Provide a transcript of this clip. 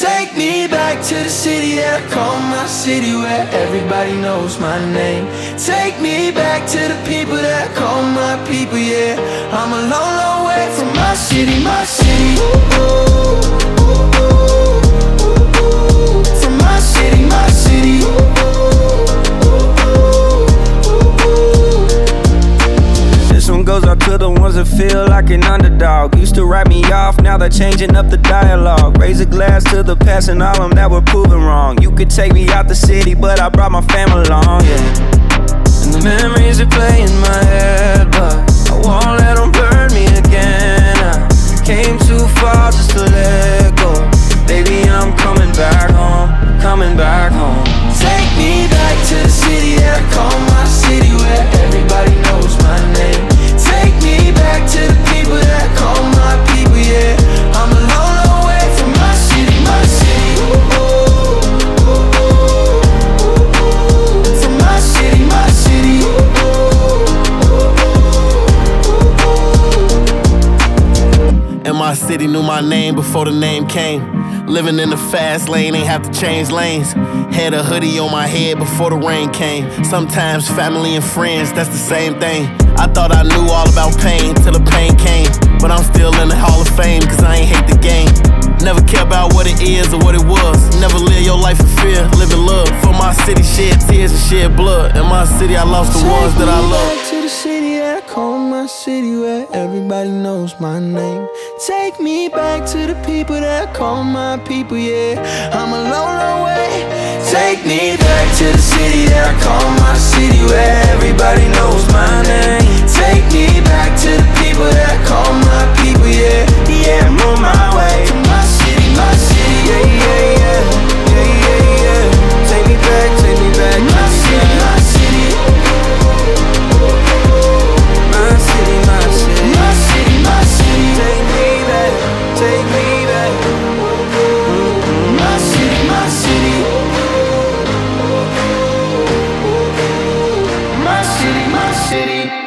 Take me back to the city that I call my city, where everybody knows my name. Take me back to the people that I call my people, yeah. I'm a long, long way from my city, my city. From my city, my city. This one goes out to the ones that feel like an underdog. Used to write me off, now they're changing up the dialogue. Raise a glass to the past and all them that were proven wrong. You could take me out the city, but I brought my family along, yeah. And the memories are playing in my head, but I won't let them burn me again. I came too far just to let go. Baby, I'm coming back home, coming back home. Take me back to the city that I call my city, where everybody knows my name. Take me back to the people that I call my people, yeah. I'm a long, long way from my city, my city. From my city, my city. And my city knew my name before the name came. Living in the fast lane, ain't have to change lanes. Had a hoodie on my head before the rain came. Sometimes family and friends, that's the same thing. I thought I knew all about pain till the pain came. But I'm still in the Hall of Fame, cause I ain't hate the game. Never care about what it is or what it was. Never live your life in fear, live in love. For my city, shed tears and shed blood. In my city, I lost the ones that I love. Take me back to the city that I call my city, where everybody knows my name. Take me back to the people that I call my people, yeah. I'm a long, long way. Take me back to the city that I call my city, where everybody knows my name. Take me back to the people that I call my people, yeah. Yeah, I'm on my way to my city, my city. Yeah, yeah, yeah. Yeah, yeah, yeah. Take me back, my city, my city. my city, my city. My city, my city. Take me back, take me back. My city, my city. My city, my city.